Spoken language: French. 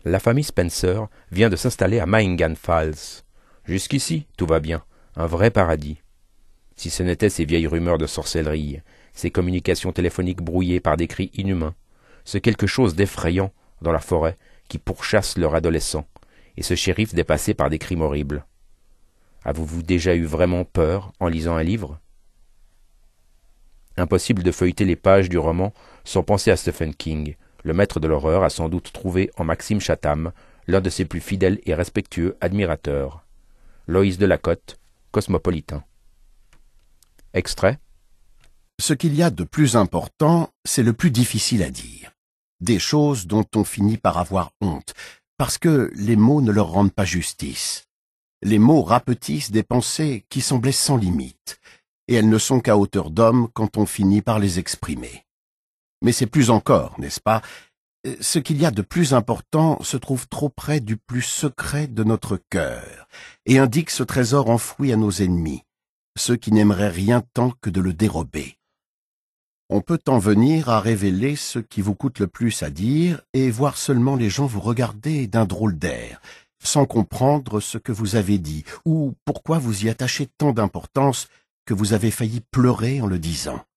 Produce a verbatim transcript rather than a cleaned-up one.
La famille Spencer vient de s'installer à Maingan Falls. Jusqu'ici, tout va bien, un vrai paradis. Si ce n'était ces vieilles rumeurs de sorcellerie, ces communications téléphoniques brouillées par des cris inhumains, ce quelque chose d'effrayant dans la forêt qui pourchasse leur adolescent, et ce shérif dépassé par des crimes horribles. Avez-vous déjà eu vraiment peur en lisant un livre? Impossible de feuilleter les pages du roman sans penser à Stephen King. Le maître de l'horreur a sans doute trouvé en Maxime Chatham l'un de ses plus fidèles et respectueux admirateurs. Loïs Delacote, Cosmopolitain. Extrait. Ce qu'il y a de plus important, c'est le plus difficile à dire. Des choses dont on finit par avoir honte, parce que les mots ne leur rendent pas justice. Les mots rapetissent des pensées qui semblaient sans limite, et elles ne sont qu'à hauteur d'homme quand on finit par les exprimer. Mais c'est plus encore, n'est-ce pas? Ce qu'il y a de plus important se trouve trop près du plus secret de notre cœur, et indique ce trésor enfoui à nos ennemis, ceux qui n'aimeraient rien tant que de le dérober. On peut en venir à révéler ce qui vous coûte le plus à dire et voir seulement les gens vous regarder d'un drôle d'air, sans comprendre ce que vous avez dit ou pourquoi vous y attachez tant d'importance que vous avez failli pleurer en le disant.